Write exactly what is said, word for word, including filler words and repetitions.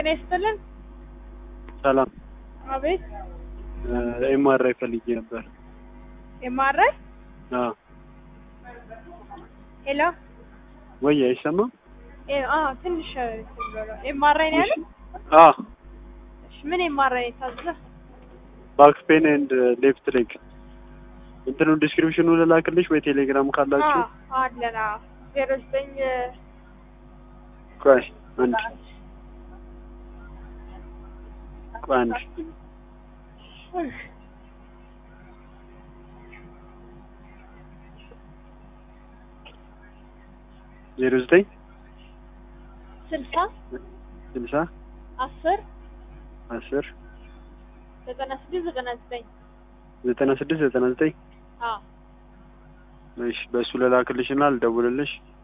ትሬስተልን ሰላም አቤት ኤምአርአይ ፈልጌ ነበር። ኤምአርአይ አዎ ሄሎ ወይ አይሰማም? ኤ አ ትንሽ ኤምአርአይ ነው ያለው? አዎ እሺ ምን ኤምአርአይ ታዘዘ? ባክ ፔን ኤንድ ሌፍት ሌግ እንትኑ ዲስክሪፕሽኑ ልላክልሽ ወይ ቴሌግራም ካላችሁ? አዎ አለና ዜሮ ዘጠኝ ቆይ አንድ ቆይ አንድ ዜሮ ዘጠኝ ስልሳ ስልሳ አስር አስር ዘጠና ስድስት ዘጠና ዘጠኝ ዘጠና ስድስት ዘጠና ዘጠኝ አዎ እሺ በሱ ልላክልሽና ልደውልልሽ።